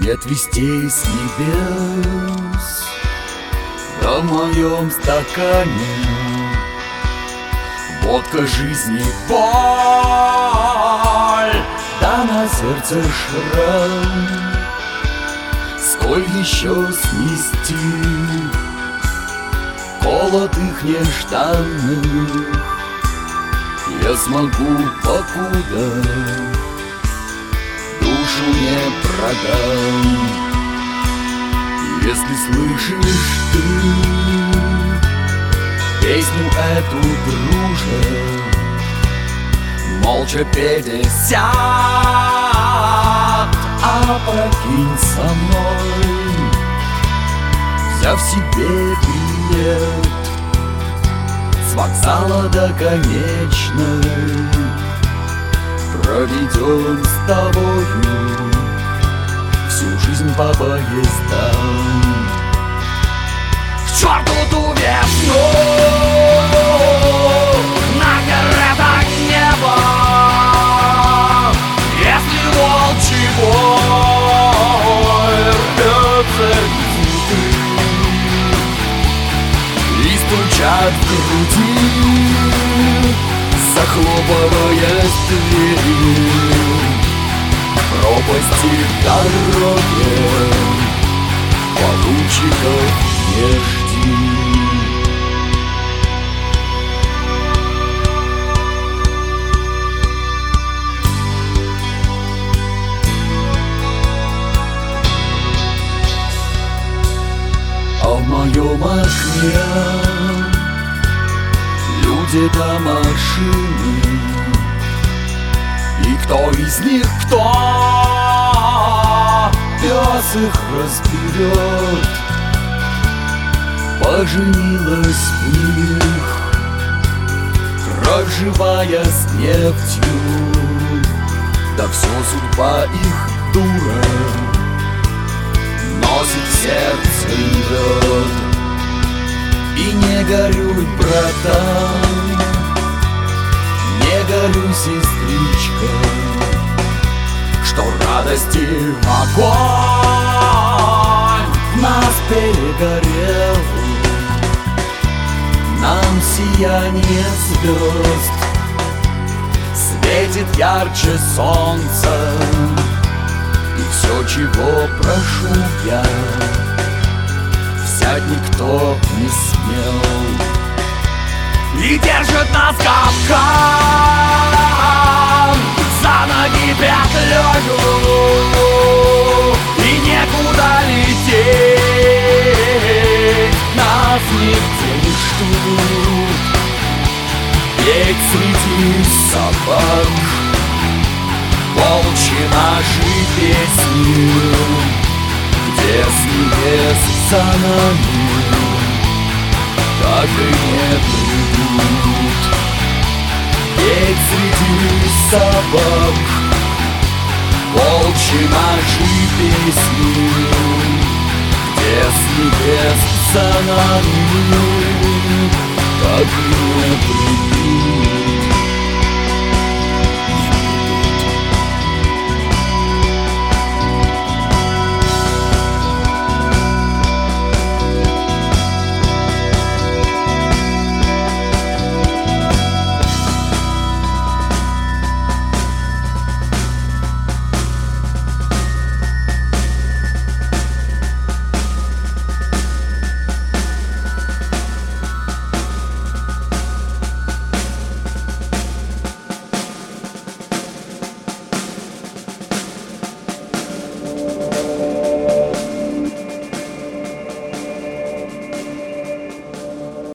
Нет вестей с небес, да в моем стакане водка жизни боль, да на сердце шрам. Сколь еще снести холод их нежданных я смогу, покуда душу не продам. Если слышишь ты песню эту, друже, молча пятьдесят, а прокинь со мной, взяв себе билет с вокзала до конечной. Проведем с тобою всю жизнь по поездам. К черту ту весну на каретах неба, если волчий бой рвется изнутри и стучат в груди, захлопывая двери. Пропасти дороги поручиков не жди. А в моем окне люди до машины, и кто из них кто? Пес их разберет. Поженилась в них кровь живая с нефтью, да все судьба их дура носит в сердце лед. И не горюй, братан, не горюй, сестричка, что радости огонь нас перегорел. Нам сияние звезд светит ярче солнца, и все, чего прошу я, взять никто не смел. И держит нас капкан за ноги петлёю, и некуда лететь, нас нигде не ждут. Ведь среди собак волчьи наши песни, где с небес за нами так и не придут. Ведь среди собак волчьи наши песни, где с небес за нами так и не придут.